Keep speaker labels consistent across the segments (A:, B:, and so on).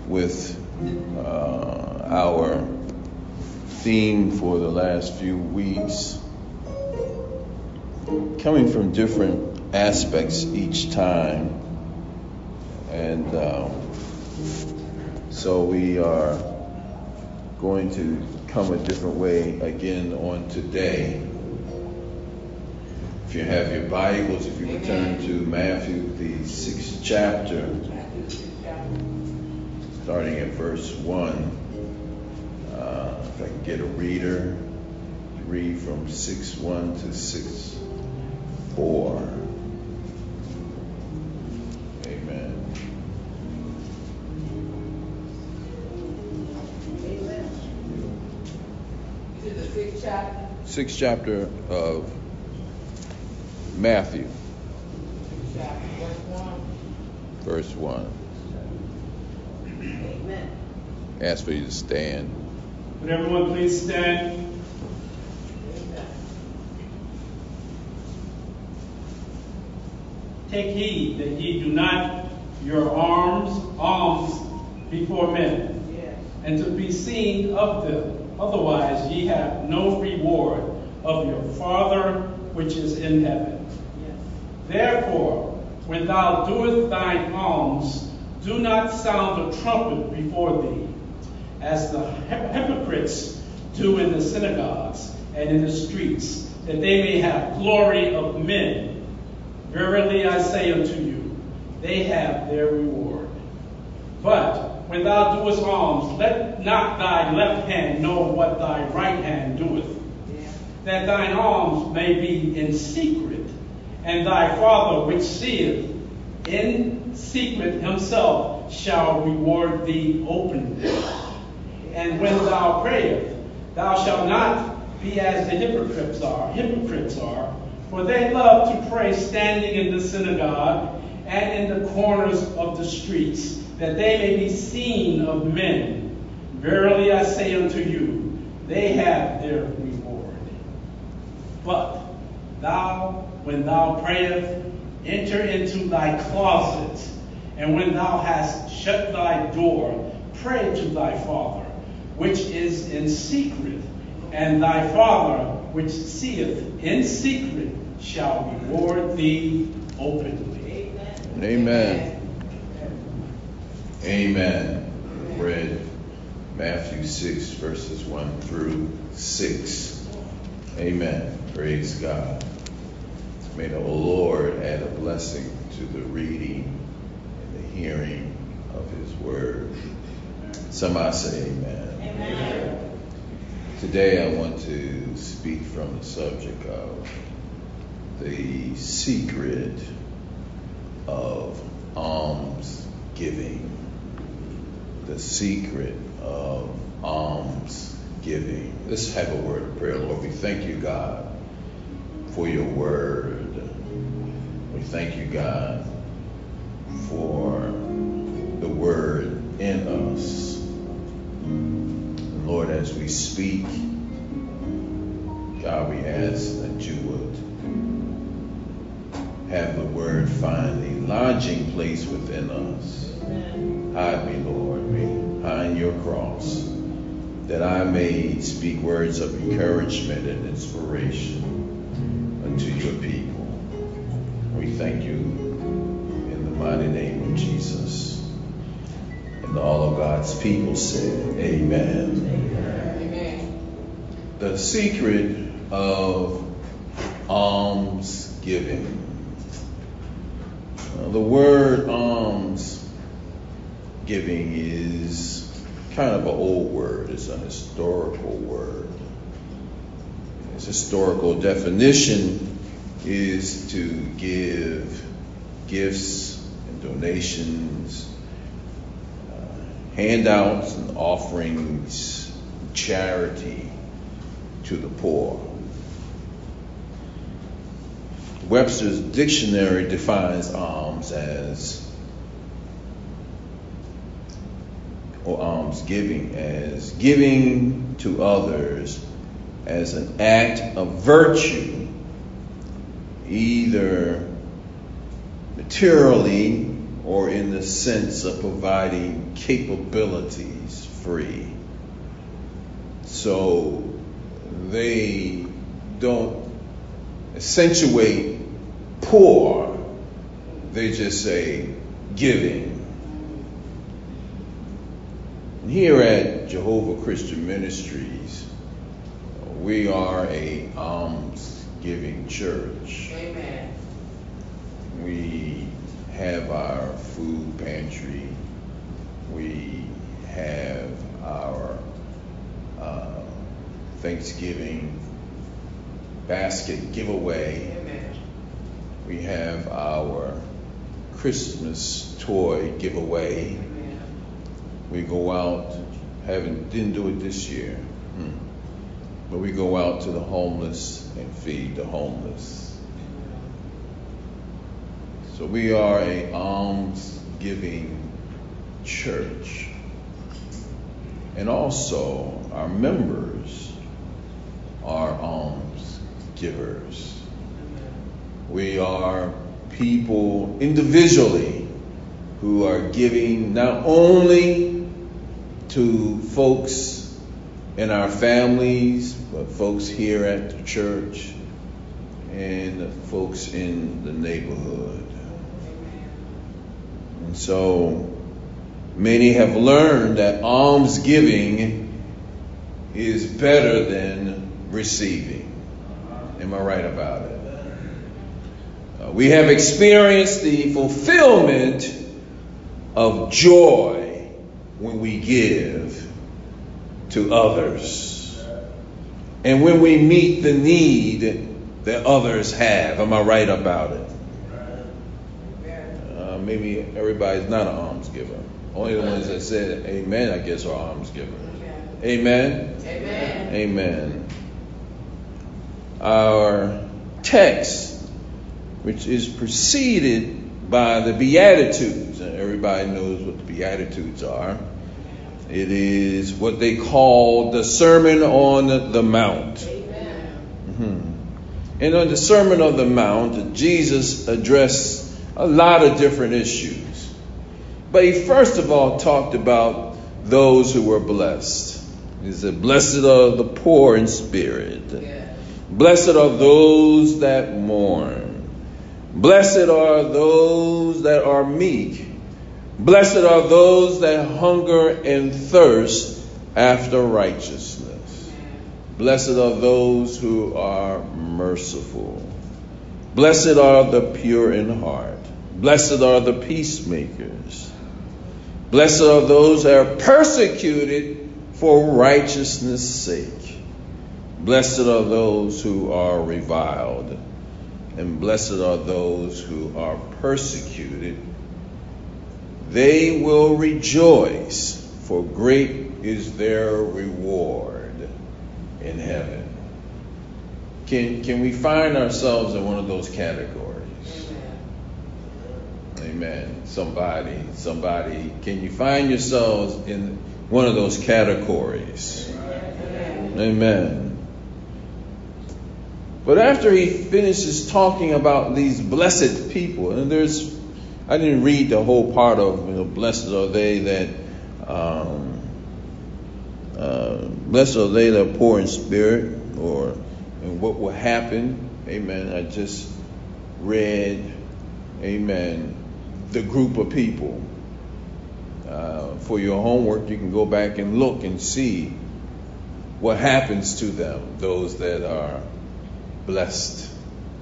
A: with our theme for the last few weeks, coming from different aspects each time. And so we are going to come a different way again on today. If you have your Bibles, if you would turn to Matthew, the 6th chapter, starting at verse 1. If I can get a reader to read from 6:1 to 6:4. Amen.
B: Is it the 6th chapter?
A: 6th chapter of Matthew.
B: 6th chapter,
A: Verse 1.
B: Amen.
A: Ask for you to stand.
C: Would everyone please stand?
B: Amen.
C: Take heed that ye do not your alms before men,
B: Yes.
C: and to be seen of them. Otherwise ye have no reward of your Father which is in heaven.
B: Yes.
C: Therefore, when thou doest thine alms, do not sound a trumpet before thee, as the hypocrites do in the synagogues and in the streets, that they may have glory of men. Verily I say unto you, they have their reward. But when thou doest alms, let not thy left hand know what thy right hand doeth, that thine alms may be in secret, and thy Father which seeth in secret himself shall reward thee openly. And when thou prayest, thou shalt not be as the hypocrites are, for they love to pray standing in the synagogue and in the corners of the streets, that they may be seen of men. Verily I say unto you, they have their reward. But thou, when thou prayest, enter into thy closet, and when thou hast shut thy door, pray to thy Father, which is in secret, and thy Father, which seeth in secret, shall reward thee openly.
A: Amen. Amen. Read Matthew 6, verses 1 through 6. Amen. Praise God. May the Lord add a blessing to the reading and the hearing of his word. Somebody say amen.
B: Amen.
A: Today I want to speak from the subject of the secret of alms giving. The secret of alms giving. Let's have a word of prayer. Lord, we thank you, God, for your word. We thank you, God, for the word in us. Lord, as we speak, God, we ask that you would have the word find a lodging place within us. Hide me, Lord, behind your cross, that I may speak words of encouragement and inspiration unto your people. We thank you in the mighty name of Jesus. And all of God's people said, amen.
B: Amen.
A: The secret of alms giving. The word alms giving is kind of an old word. It's an historical word. Its historical definition is to give gifts and donations, handouts and offerings, charity to the poor. Webster's dictionary defines alms as, or almsgiving as, giving to others as an act of virtue, either materially or in the sense of providing capabilities free. So they don't accentuate poor, they just say giving. Here at Jehovah Christian Ministries, we are a alms-giving church.
B: Amen.
A: We have our food pantry. We have our Thanksgiving basket giveaway.
B: Amen.
A: We have our Christmas toy giveaway.
B: Amen.
A: We go out, didn't do it this year, but we go out to the homeless and feed the homeless. So we are a alms-giving church. And also our members are alms givers. We are people individually who are giving not only to folks in our families, but folks here at the church and folks in the neighborhood. And so many have learned that almsgiving is better than receiving. Am I right about it? We have experienced the fulfillment of joy when we give to others and when we meet the need that others have. Am I right about it? Maybe everybody's not an alms giver. Only the ones that said amen, I guess, are alms givers. Amen?
B: Amen.
A: Amen. Our text, which is preceded by the Beatitudes, and everybody knows what the Beatitudes are. It is what they call the Sermon on the Mount. And on the Sermon on the Mount, Jesus addressed a lot of different issues. But he first of all talked about those who were blessed. He said, blessed are the poor in spirit. Blessed are those that mourn. Blessed are those that are meek. Blessed are those that hunger and thirst after righteousness. Blessed are those who are merciful. Blessed are the pure in heart. Blessed are the peacemakers. Blessed are those that are persecuted for righteousness' sake. Blessed are those who are reviled. And blessed are those who are persecuted. They will rejoice, for great is their reward in heaven. Can we find ourselves in one of those categories? Amen. Somebody, can you find yourselves in one of those categories? Amen. But after he finishes talking about these blessed people, and I didn't read the whole part of, blessed are they that, blessed are they that are poor in spirit, and what will happen. Amen. I just read, amen, the group of people. For your homework, you can go back and look and see what happens to them, those that are blessed.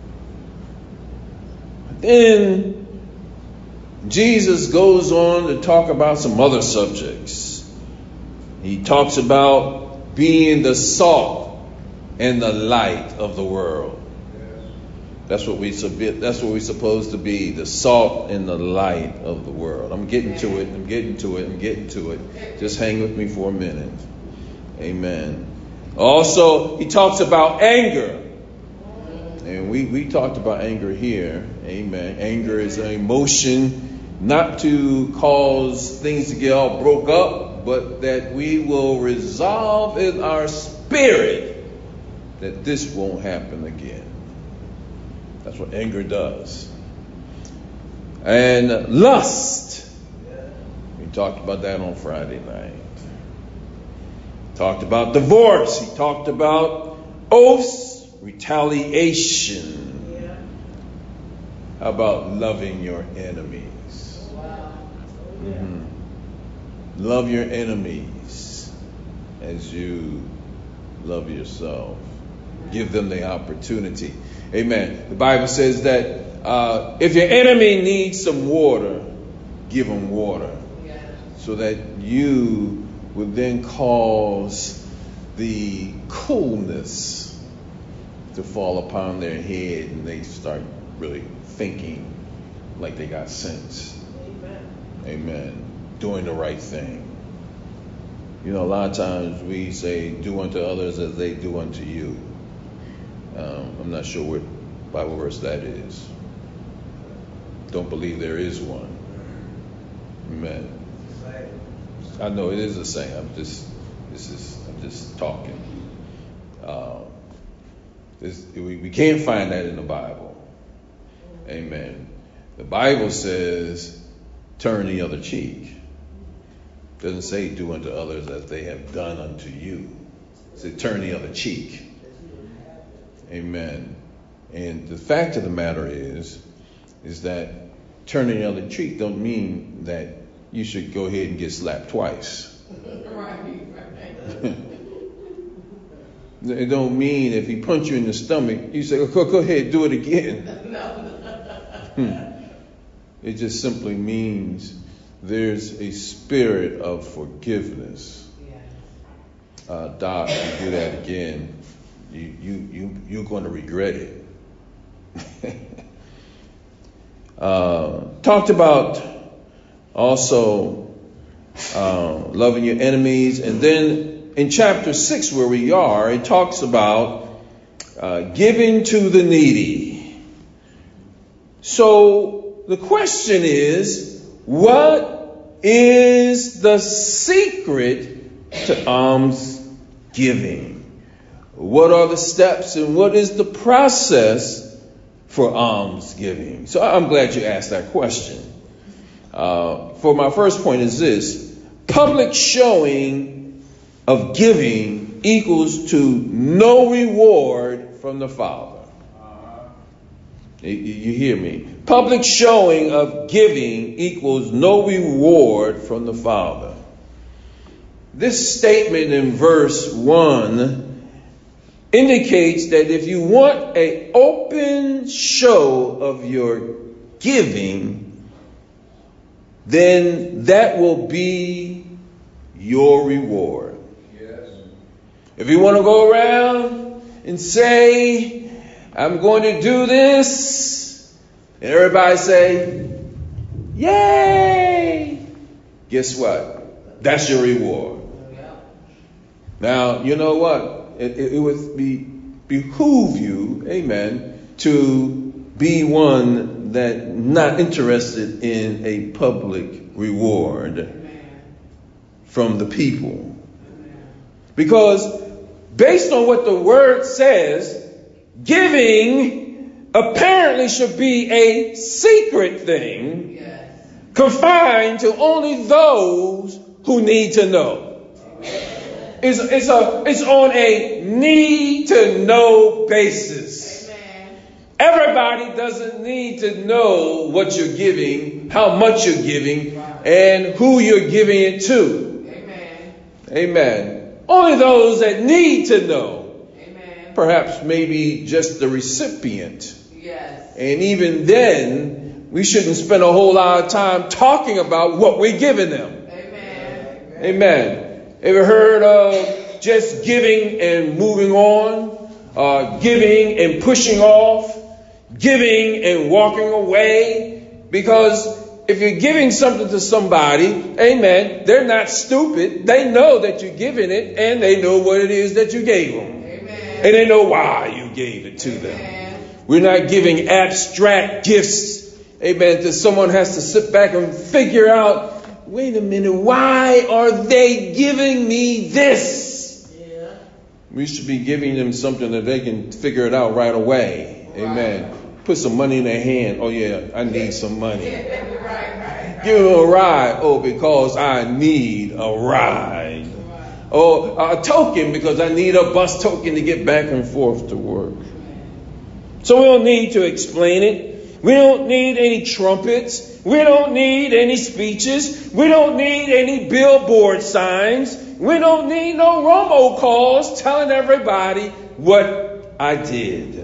A: Then Jesus goes on to talk about some other subjects. He talks about being the salt and the light of the world. That's what we're supposed to be, the salt and the light of the world. I'm getting to it. Just hang with me for a minute. Amen. Also, he talks about anger. And we talked about anger here. Amen. Anger is an emotion not to cause things to get all broke up, but that we will resolve in our spirit that this won't happen again. That's what anger does. And lust. We talked about that on Friday night. Talked about divorce. He talked about oaths, retaliation. How about loving your enemies? Mm-hmm. Love your enemies as you love yourself. Give them the opportunity. Amen. The Bible says that if your enemy needs some water, give them water. So that you would then cause the coolness to fall upon their head and they start really thinking like they got sense. Amen. Doing the right thing. You know, a lot of times we say, do unto others as they do unto you. I'm not sure what Bible verse that is. Don't believe there is one. Amen. I know it is a saying. I'm just talking. We can't find that in the Bible. Amen. The Bible says, turn the other cheek. It doesn't say do unto others as they have done unto you. It says turn the other cheek. Amen. And the fact of the matter is that turning the other cheek don't mean that you should go ahead and get slapped twice. It don't mean if he punch you in the stomach, you say, go ahead, do it again. It just simply means there's a spirit of forgiveness. Doc, if you do that again, you're going to regret it. Talked about also loving your enemies. And then in chapter 6 where we are, it talks about giving to the needy. So the question is, what is the secret to alms giving? What are the steps and what is the process for alms giving? So I'm glad you asked that question. For my first point is this: public showing of giving equals to no reward from the Father. You hear me? Public showing of giving equals no reward from the Father. This statement in verse 1 indicates that if you want an open show of your giving, then that will be your reward. Yes. If you want to go around and say, I'm going to do this, and everybody say, yay! Guess what? That's your reward. Yeah. Now, you know what? It would behoove you, amen, to be one that not interested in a public reward from the people. Because based on what the word says, giving apparently should be a secret thing, confined to only those who need to know. It's on a need to know basis. Everybody doesn't need to know what you're giving, how much you're giving, and who you're giving it to. Amen. Only those that need to know. Perhaps maybe just the recipient. Yes. And even then, we shouldn't spend a whole lot of time talking about what we're giving them. Amen. Ever heard of just giving and moving on? Giving and pushing off? Giving and walking away? Because if you're giving something to somebody, amen, they're not stupid. They know that you're giving it, and they know what it is that you gave them. Amen. And they know why you gave it to them. We're not giving abstract gifts, amen, that someone has to sit back and figure out, wait a minute, why are they giving me this? We should be giving them something that they can figure it out right away. Amen. put some money in their hand. Oh, yeah, I need some money.
B: Right.
A: Give them a ride. Oh, because I need a ride. Or a token because I need a bus token to get back and forth to work. So we don't need to explain it. We don't need any trumpets. We don't need any speeches. We don't need any billboard signs. We don't need no robocalls telling everybody what I did.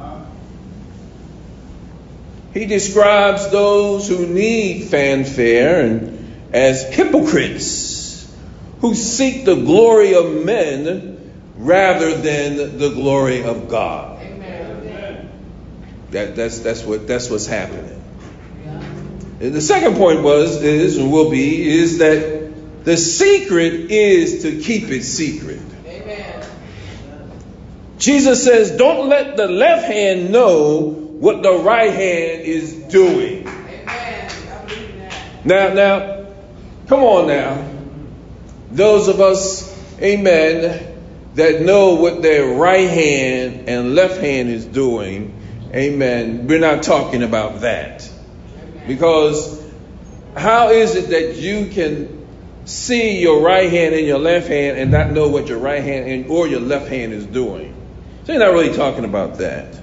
A: He describes those who need fanfare as hypocrites who seek the glory of men rather than the glory of God.
B: Amen.
A: That's what's happening. And the second point is that the secret is to keep it secret.
B: Amen.
A: Jesus says, don't let the left hand know what the right hand is doing.
B: Amen. I believe that.
A: Now, come on now. Those of us, amen, that know what their right hand and left hand is doing, amen, we're not talking about that. Because how is it that you can see your right hand and your left hand and not know what your right hand or your left hand is doing? So you're not really talking about that.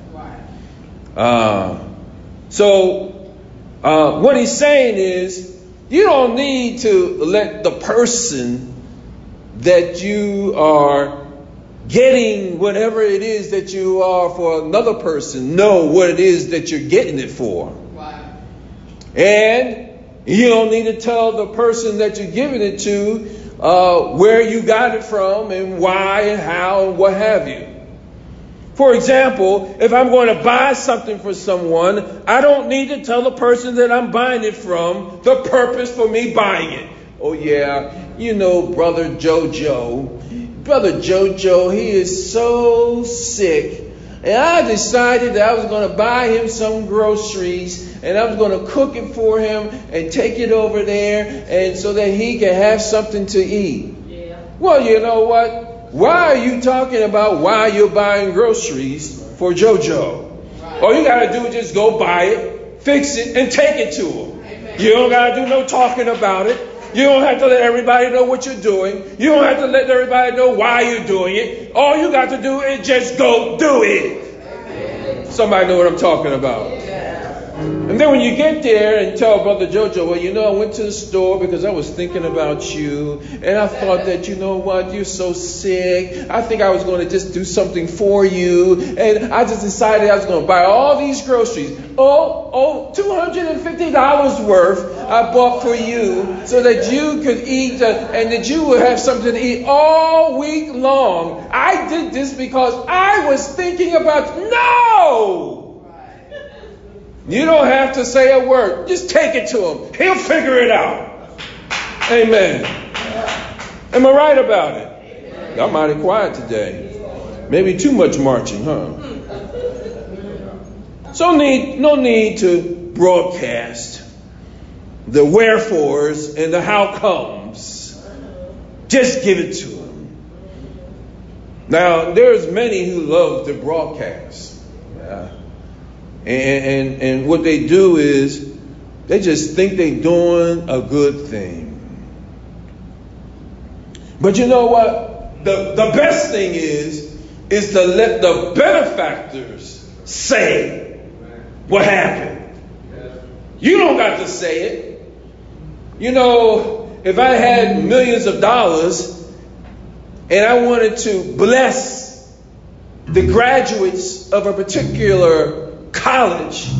A: What he's saying is, you don't need to let the person that you are getting whatever it is that you are for another person know what it is that you're getting it for. And you don't need to tell the person that you're giving it to where you got it from and why and how and what have you. For example, if I'm going to buy something for someone, I don't need to tell the person that I'm buying it from the purpose for me buying it. Oh, yeah, you know, Brother Jojo. Brother Jojo, he is so sick. And I decided that I was going to buy him some groceries and I was going to cook it for him and take it over there and so that he can have something to eat. Yeah. Well, you know what? Why are you talking about why you're buying groceries for JoJo? Right. All you got to do is just go buy it, fix it, and take it to him. Amen. You don't got to do no talking about it. You don't have to let everybody know what you're doing. You don't have to let everybody know why you're doing it. All you got to do is just go do it. Amen. Somebody know what I'm talking about. And then when you get there and tell Brother Jojo, well, you know, I went to the store because I was thinking about you. And I thought that, you know what, you're so sick. I think I was going to just do something for you. And I just decided I was going to buy all these groceries. $250 worth I bought for you so that you could eat and that you would have something to eat all week long. I did this because I was thinking about, no! You don't have to say a word. Just take it to him. He'll figure it out. Amen. Am I right about it? Y'all mighty quiet today. Maybe too much marching, huh? So no need to broadcast the wherefores and the how comes. Just give it to him. Now, there's many who love to broadcast. And what they do is they just think they're doing a good thing. But you know what? The best thing is to let the benefactors say what happened. You don't got to say it. You know, if I had millions of dollars and I wanted to bless the graduates of a particular college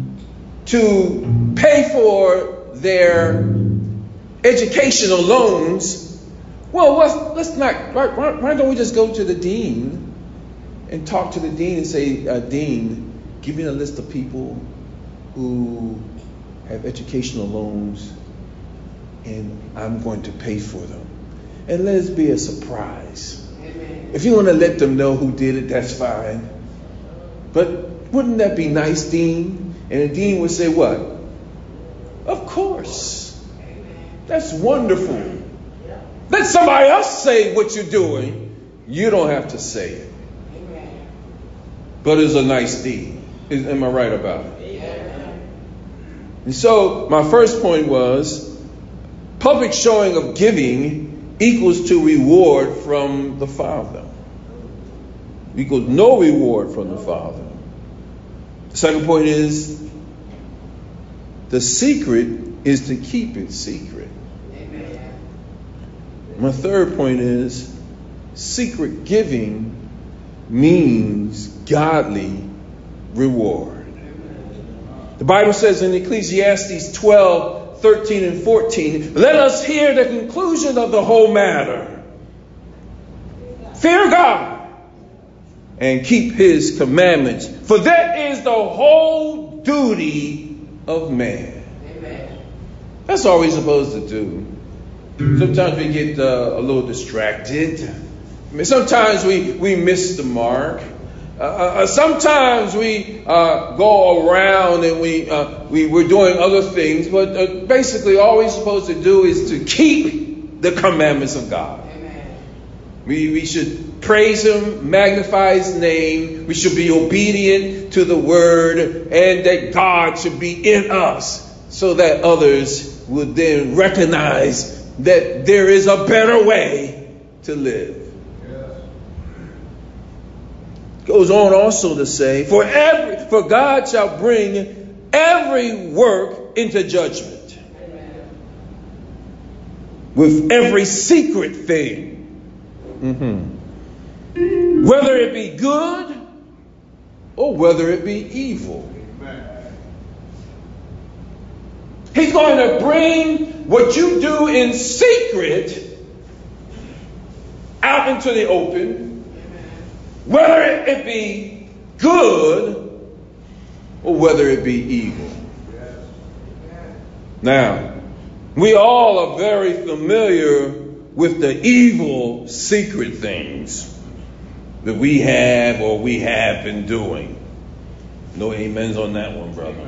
A: to pay for their educational loans, well, why don't we just go to the dean and talk to the dean and say, Dean, give me a list of people who have educational loans and I'm going to pay for them. And let it be a surprise. Amen. If you want to let them know who did it, that's fine. But wouldn't that be nice, Dean? And the dean would say what? Of course. That's wonderful. Let somebody else say what you're doing. You don't have to say it. But it's a nice deed.
D: Am I right about it? And so my first point was public showing of giving equals to reward from the Father. Equals no reward from the Father. The second point is the secret is to keep it secret.
B: Amen.
D: My third point is secret giving means godly reward. The Bible says in Ecclesiastes 12:13 and 14, let us hear the conclusion of the whole matter. Fear God and keep his commandments, for that is the whole duty of man.
B: Amen.
D: That's all we're supposed to do. Sometimes we get a little distracted. I mean, sometimes we miss the mark. Sometimes we go around and we're doing other things, but basically all we're supposed to do is to keep the commandments of God.
B: Amen.
D: We should praise him, magnify his name. We should be obedient to the word, and that God should be in us so that others would then recognize that there is a better way to live. Goes on also to say, for God shall bring every work into judgment.
B: Amen.
D: With every secret thing. Whether it be good or whether it be evil. He's going to bring what you do in secret out into the open. Whether it be good or whether it be evil. Now, we all are very familiar with the evil secret things that we have or we have been doing. No amens on that one, brother.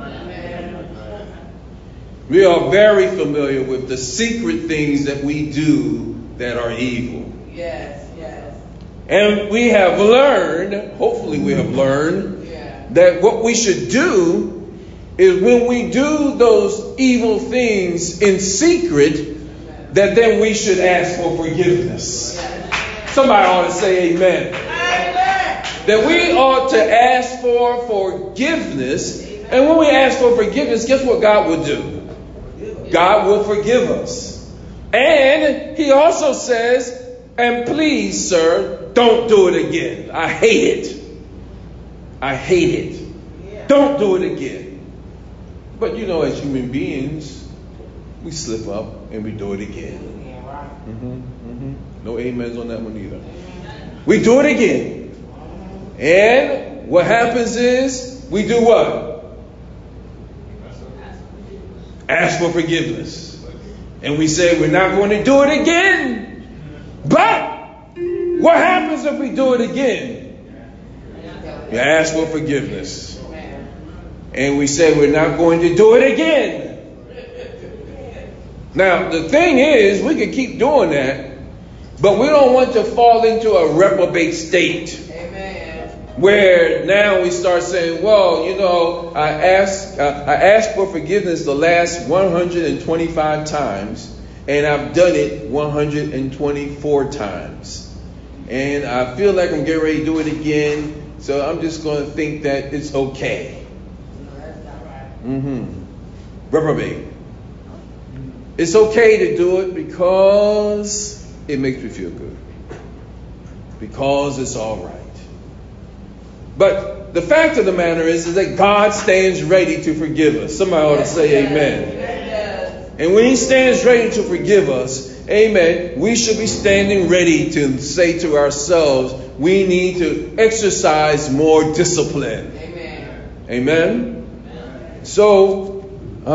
D: We are very familiar with the secret things that we do that are evil.
B: Yes.
D: And we have learned, hopefully we have learned, that what we should do is when we do those evil things in secret, that then we should ask for forgiveness. Somebody ought to say amen. That we ought to ask for forgiveness. And when we ask for forgiveness, guess what God will do? God will forgive us. And he also says, and please, sir, don't do it again. I hate it. I hate it. Yeah. Don't do it again. But you know, as human beings, we slip up and we do it again. No amens on that one either. We do it again. And what happens is, we do what? Ask for forgiveness. And we say we're not going to do it again. But what happens if we do it again? We ask for forgiveness. And we say we're not going to do it again. Now, the thing is, we can keep doing that, but we don't want to fall into a reprobate state. Where now we start saying, well, you know, I asked for forgiveness the last 125 times. And I've done it 124 times. And I feel like I'm getting ready to do it again. So I'm just going to think that it's okay. Reprobate. It's okay to do it because it makes me feel good. Because it's all right. But the fact of the matter is that God stands ready to forgive us. Somebody ought to say amen. And when he stands ready to forgive us, amen, we should be standing ready to say to ourselves, we need to exercise more discipline. Amen. So,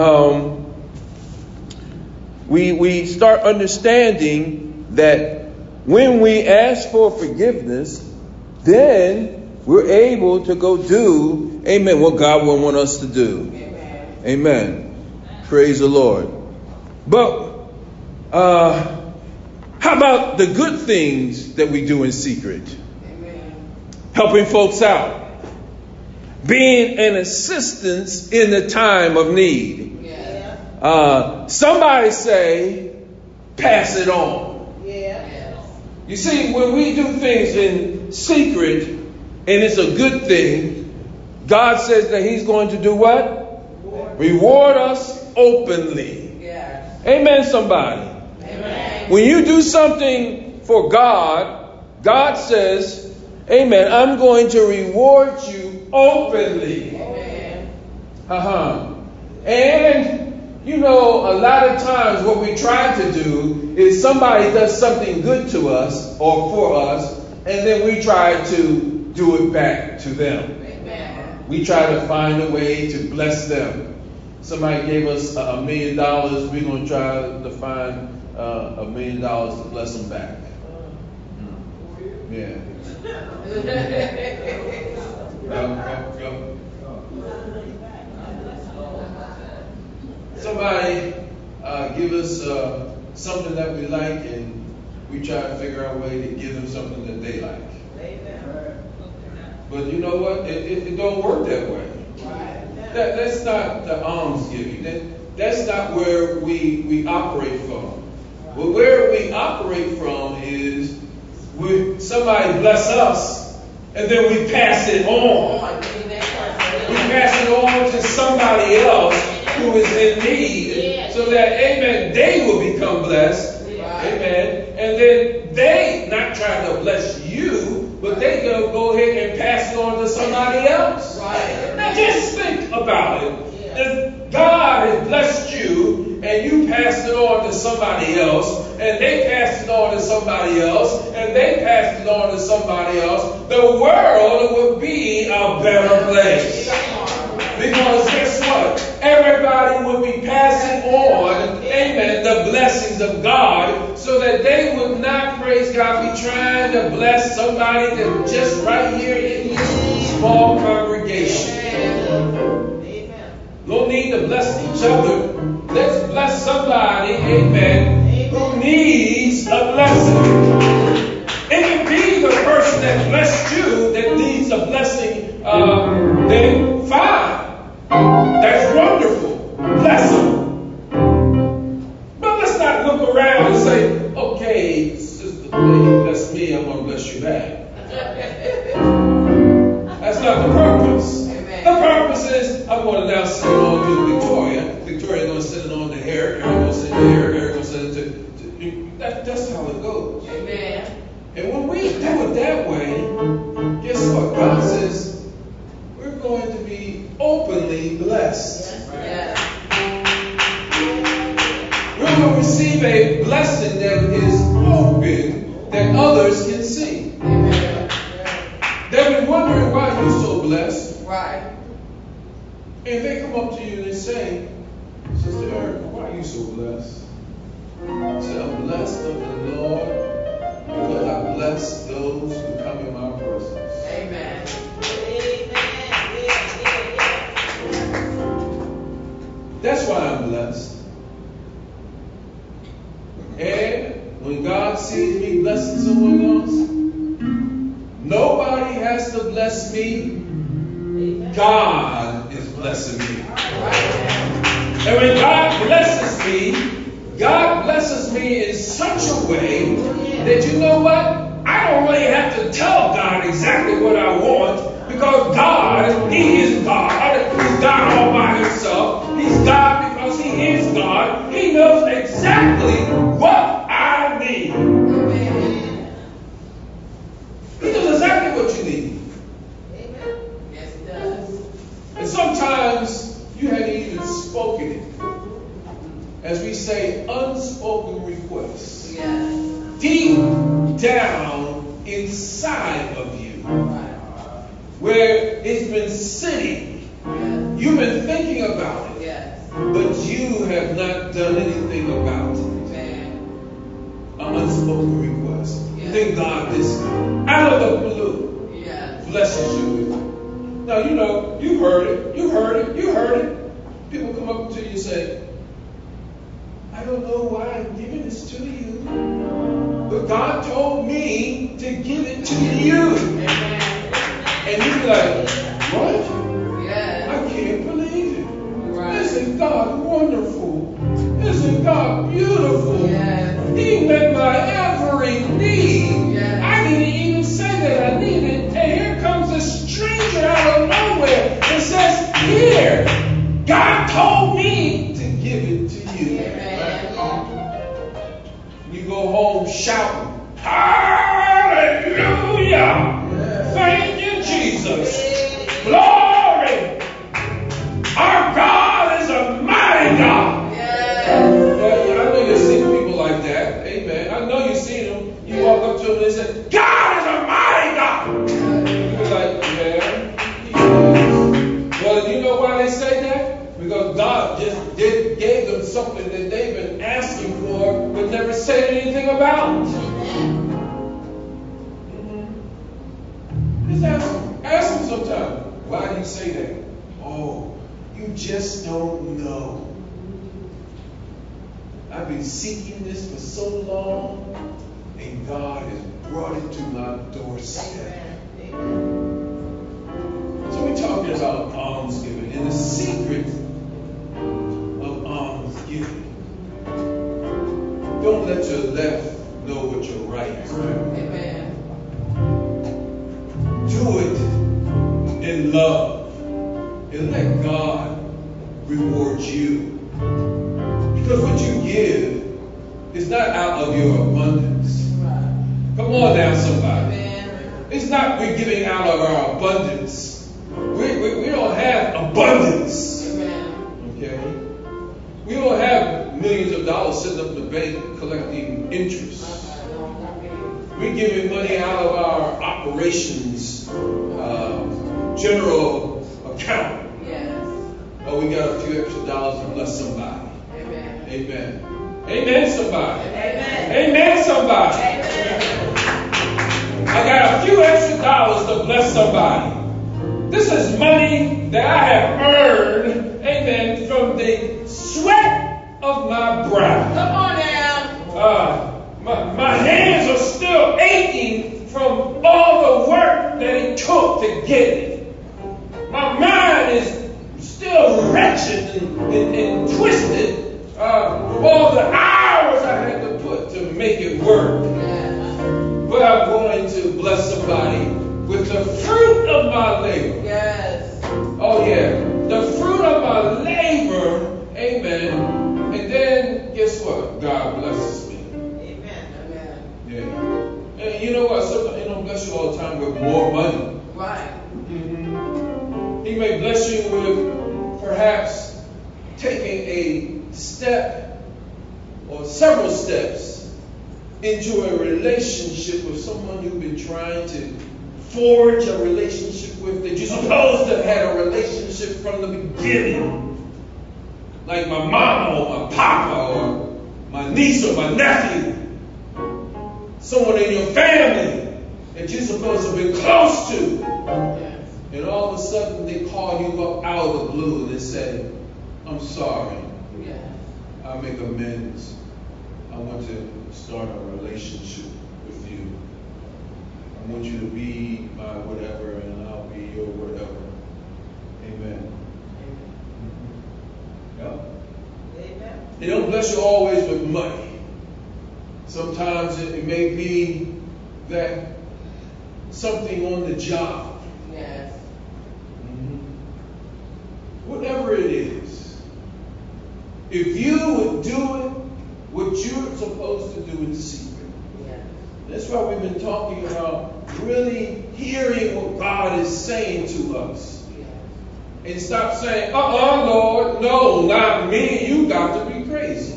D: we start understanding that when we ask for forgiveness, then we're able to go do, amen, what God will want us to do. Amen. Praise the Lord. But how about the good things that we do in secret? Helping folks out. being an assistance in the time of need. Somebody say, pass it on. You see, when we do things in secret, and it's a good thing, God says that he's going to do what? Reward us openly. Amen, somebody. Amen. When you do something for God, God says, amen, I'm going to reward you openly. And you know, a lot of times what we try to do is somebody does something good to us or for us, and then we try to do it back to them. Amen. We try to find a way to bless them. Somebody gave us $1 million. We're going to try to find $1 million to bless them back. Yeah. Somebody give us something that we like, and we try to figure out a way to give them something that they like. But you know what? It don't work that way. That's not the alms giving. That's not where we operate from. But where we operate from is when somebody bless us, and then we pass it on. We pass it on to somebody else who is in need, so that, amen, they will become blessed. Amen. And then they not trying to bless you, but they gonna go ahead and pass it on to somebody else. Now just think about it. If God has blessed you and you passed it on to somebody else, and they passed it on to somebody else, and they passed it on to somebody else, the world would be a better place. Because guess what? Everybody would be passing on, amen, the blessings of God, so that they would not, praise God, be trying to bless somebody that's just right here in this small congregation. No need to bless each other. Let's bless somebody, amen, who needs a blessing. It could be the person that blessed you that needs a blessing, then fine. That's wonderful. Bless them. But let's not look around and say, okay, sister, you bless me, I'm going to bless you back. That's not the purpose. Amen. The purpose is, I'm going to now send it on to Victoria. Victoria's going to send it on to Eric. Eric going to send it to Eric. Eric going to send it to that's how it goes. Amen. And when we do it that way, guess what? God says, we're going to be openly blessed. Yes. We're going to receive a blessing that is open, that others can see. Amen. They'll be wondering why you're so blessed. Right. And if they come up to you and they say, Sister Erica, why are you so blessed? Say, I'm blessed of the Lord because I bless those who come in my presence. Amen. That's why I'm blessed. And when God sees me blessing someone else, nobody has to bless me. God is blessing me. And when God blesses me in such a way that, you know what? I don't really have to tell God exactly what I want, because God, He is God. He's God all by Himself. He's God because He is God. He knows exactly what I need. Amen. He knows exactly what you need. Amen. Yes, He does. And sometimes you haven't even spoken it. As we say, unspoken requests. Yes. Deep down inside of you. Where it's been sitting. Yes. You've been thinking about it. Yes. But you have not done anything about it. Amen. An unspoken request. Yes. Then God, this out of the blue, yes, blesses you with it. Now, you know, you heard it. You heard it. You heard it. People come up to you and say, I don't know why I'm giving this to you, but God told me to give it to you. Amen. And you be like, what? God wonderful? Isn't God beautiful?
B: Yes.
D: He met my every need.
B: Yes.
D: I didn't even say that I needed. And here comes a stranger out of nowhere and says, here, God told me to give it to you. You go home shouting, hallelujah!
B: Yes.
D: Thank you, Jesus. Glory! Our God is a mighty God.
B: Yes.
D: I know you've seen people like that. Amen. I know you've seen them. You walk up to them and say, God is a mighty God. You're like, yeah, he is. Well, you know why they say that? Because God just gave them something that they've been asking for but never said anything about. Just ask them sometime. Why do you say that? Oh, you just don't know. I've been seeking this for so long, and God has brought it to my doorstep. So we're talking about almsgiving and the secret of almsgiving. Don't let your left know what your right is doing.
B: Amen.
D: Do it in love and let God reward you. Because what you give is not out of your abundance.
B: Right.
D: Come on now, somebody.
B: Amen.
D: It's not we're giving out of our abundance. We don't have abundance.
B: Amen.
D: Okay? We don't have millions of dollars sitting up in the bank collecting interest. We're giving money out of our operations general account.
B: Yes.
D: Oh, we got a few extra dollars to bless somebody.
B: Amen.
D: Amen. Amen, somebody.
B: Amen.
D: Amen, somebody.
B: Amen.
D: I got a few extra dollars to bless somebody. This is money that I have earned, amen, from the sweat of my brow.
B: Come on now.
D: My hands are still aching from all the work that it took to get it. My mind is still wretched and twisted from all the hours I had to put to make it work.
B: Yes.
D: But I'm going to bless somebody with the fruit of my labor.
B: Yes.
D: Oh yeah, the fruit of my labor, amen. And then guess what? God blesses me.
B: Amen.
D: Yeah. And you know what? Sometimes He don't bless you all the time with more money.
B: Right.
D: Mm-hmm. He may bless you with perhaps taking a step or several steps into a relationship with someone you've been trying to forge a relationship with that you're supposed to have had a relationship from the beginning. Like my mama or my papa or my niece or my nephew. Someone in your family that you're supposed to be close to.
B: Yes.
D: And all of a sudden they call you up out of the blue and they say, I'm sorry.
B: Yes.
D: I'll make amends. I want to start a relationship with you. I want you to be my whatever and I'll be your whatever. Amen. Yeah.
B: Amen.
D: They don't bless you always with money. Sometimes it may be that something on the job.
B: Yes.
D: Whatever it is. If you would do it, what you're supposed to do in secret.
B: Yes.
D: That's why we've been talking about really hearing what God is saying to us.
B: Yes.
D: And stop saying, Lord, no, not me. You got to be crazy.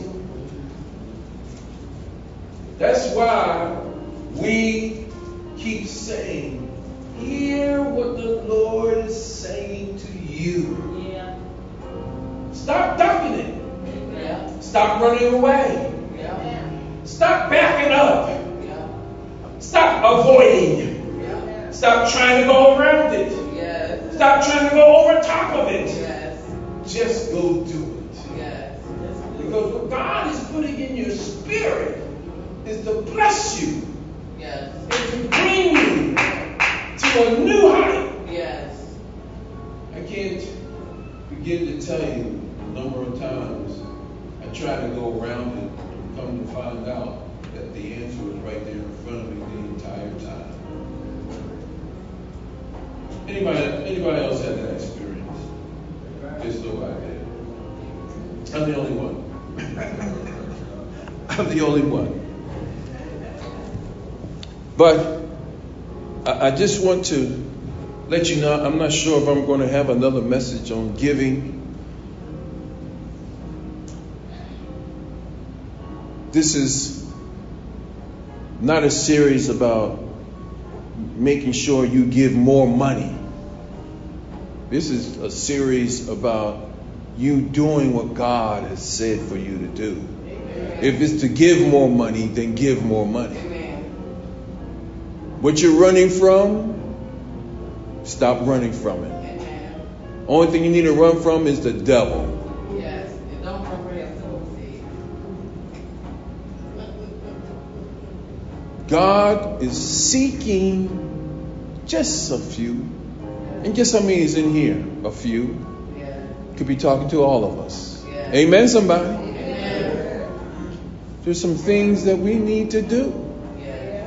D: That's why we keep saying, hear what the Lord is saying to you.
B: Yeah.
D: Stop ducking it.
B: Yeah.
D: Stop running away.
B: Yeah.
D: Stop backing up.
B: Yeah.
D: Stop avoiding.
B: Yeah.
D: Stop trying to go around it.
B: Yes.
D: Stop trying to go over top of it.
B: Yes.
D: Just go do it.
B: Yes.
D: Because what God is putting in your spirit is to bless you.
B: Yes.
D: And to bring you to a new height.
B: Yes.
D: I can't begin to tell you the number of trying to go around it, come to find out that the answer was right there in front of me the entire time. Anybody else had that experience? Just nobody did. I'm the only one. I'm the only one. But I just want to let you know, I'm not sure if I'm going to have another message on giving. This is not a series about making sure you give more money. This is a series about you doing what God has said for you to do. Amen. If it's to give more money, then give more money. Amen. What you're running from, stop running from it. Amen. Only thing you need to run from is the devil.
B: Yes, and don't progress overseas.
D: God is seeking just a few. And guess how many is in here? A few. Yeah. Could be talking to all of us. Yeah. Amen, somebody? Amen. There's some things that we need to do. Yeah.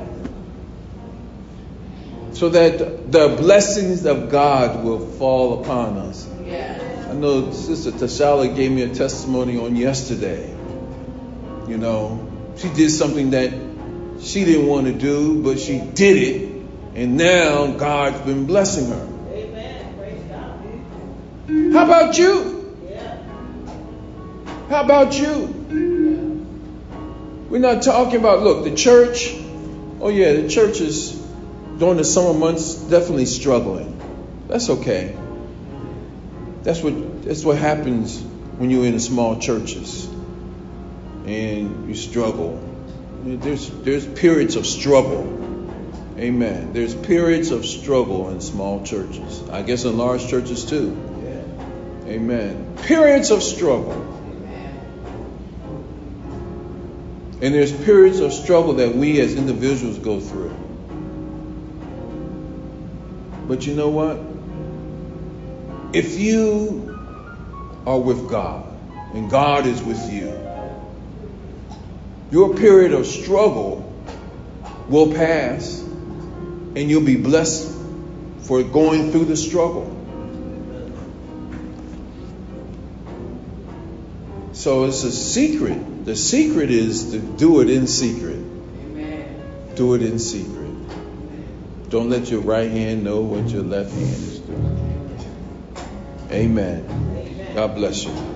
D: So that the blessings of God will fall upon us. Yeah. I know Sister Tashala gave me a testimony on yesterday. You know, she did something that she didn't want to do, but she did it. And now God's been blessing her. How about you? Yeah. How about you? We're not talking about, look, the church. Oh yeah, the church is during the summer months definitely struggling. That's okay. That's what happens when you're in small churches and you struggle. There's periods of struggle. Amen. There's periods of struggle in small churches. I guess in large churches too. Amen. Periods of struggle. And there's periods of struggle that we as individuals go through. But you know what? If you are with God and God is with you, your period of struggle will pass and you'll be blessed for going through the struggle. So it's a secret. The secret is to do it in secret. Amen. Do it in secret. Don't let your right hand know what your left hand is doing. Amen. God bless you.